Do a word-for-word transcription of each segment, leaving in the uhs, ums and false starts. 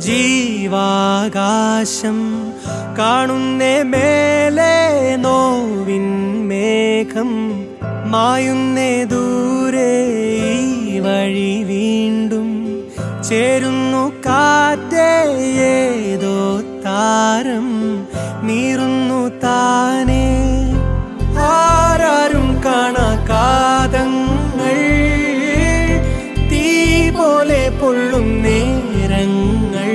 ജീവാകാശം കാണുന്നേ മേലെ നോവിൻ മേഘം മായുന്നേ ദൂരെ ഈ വഴി വീണ്ടും ചേരുന്നു കാറ്റേ ഏതോ താരം നീറുന്നു താനേ ആരാരും കാണാ കാതങ്ങൾ തീ പോലെ പൊള്ളും നേരങ്ങൾ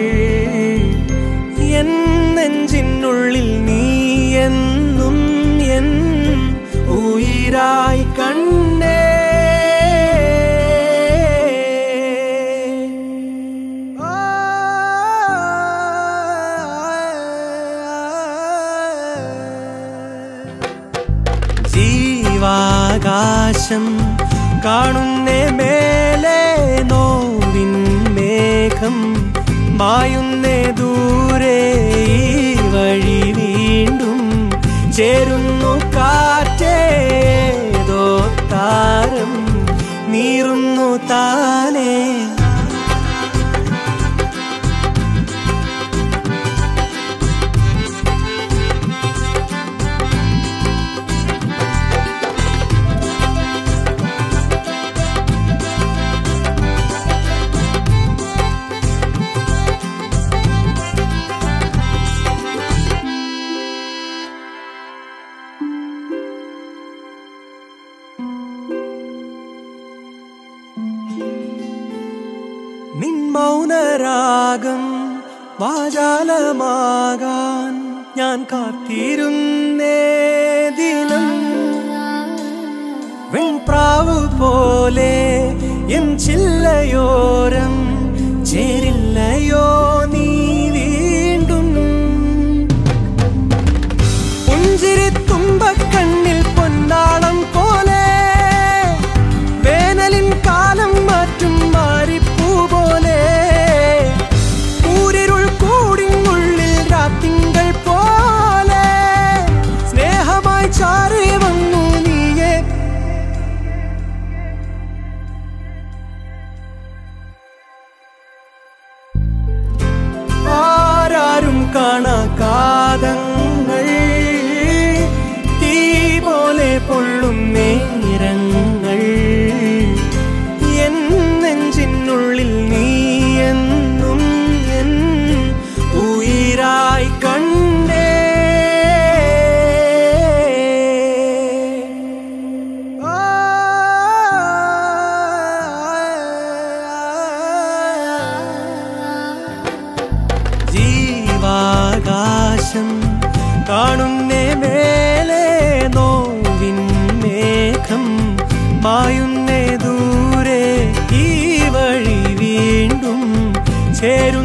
എൻ നെഞ്ചിനുള്ളിൽ നീ എന്നും എൻ ഉയിരായി കണ്ണേ ജീവാകാശം കാണുന്നേ മേലെ നോവിൻ മേഘം മായുന്നേ ദൂരെ ഈ വഴി വീണ്ടും ചേരുന്നു കാറ്റേതോ താരം നീറുന്നു താനേ നിൻ മൗനരാഗം വാചാലമാകാൻ ഞാൻ കാത്തിരുന്നേ ദിനം വെൺപ്രാവ് പോലെ എൻ ചില്ലയോരം ചേരില്ലയോ നീ വീണ്ടും പുഞ്ചിരി തുമ്പക്കണ്ണിൽ പൊന്നാളം പോലെ വേനലിൻ കാലം മാറ്റും മാറിപ്പൂ പോലെ കൂരിരുൾ കൂടിനുള്ളിൽ രാത്തിങ്കൾ പോലെ സ്നേഹമായി ചാരി വന്നു നീയെ ആരാരും കാണാ കാതങ്ങൾ തീ പോലെ പൊള്ളും നേരങ്ങൾ എൻ നെഞ്ചിനുള്ളിൽ നീ എന്നും എൻ ഉയിരായി കണ്ണേ ജീവാകാശം കാണുന്നേ മേലെ നോവിൻ മേഘം മായുന്നേ ദൂരെ ഈ വഴി വീണ്ടും ചേരു